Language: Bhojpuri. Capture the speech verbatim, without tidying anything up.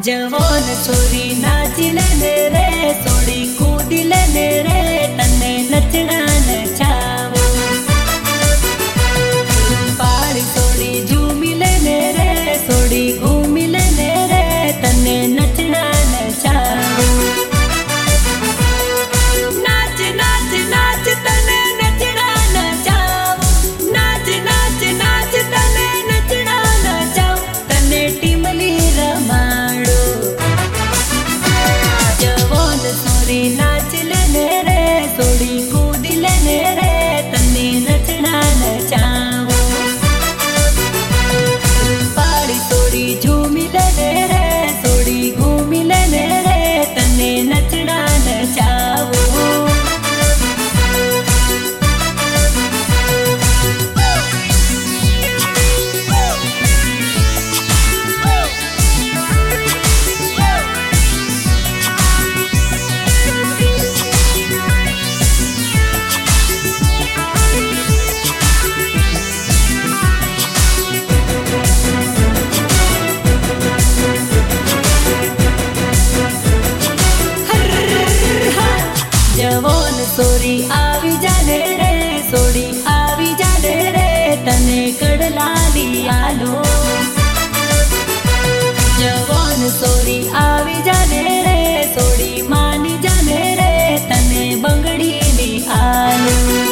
जवान छोरी नाची लेने रे सोड़ी कूदी लेने रे तने नचना नचावो पाड़ी सोड़ी झूमी लेने रे सोड़ी घूमी लेने रे तने नचना नचावो नाच नाच नाच तने नचना नचावो नाच नाच नाच तने नचना नचावो तने टिमली रमाड़ो जवान सोरी नाच लेने रे सोड़ी कूदी लेने रे तने नचना नचावो पाड़ी सोड़ी झूमी लेने रे सोड़ी घूमी लेने रे तने नचना नचावो जवान सोरी आवी जाने रे सोड़ी आवी जाने रे तने कड़लाली आलो जवान सोरी आवी जाने रे सोड़ी मानी जाने रे तने बंगड़ी ली आलो।